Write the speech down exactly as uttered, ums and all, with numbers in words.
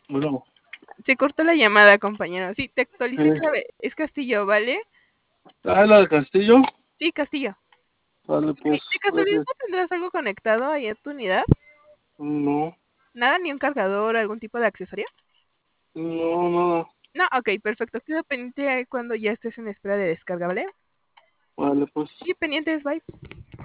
Bueno, Se cortó la llamada, compañero. Sí, te actualicé eh, clave. Es Castillo, ¿vale? ah, la de Castillo. Sí, Castillo. Vale, Ok, pues, ¿de casualidad gracias. no tendrás algo conectado ahí a tu unidad? No, ¿Nada? ¿Ni un cargador, algún tipo de accesorio? no, nada. No, ok, perfecto. Quedo pendiente ahí cuando ya estés en espera de descarga, ¿vale? Vale, pues. Sí, pendientes, bye.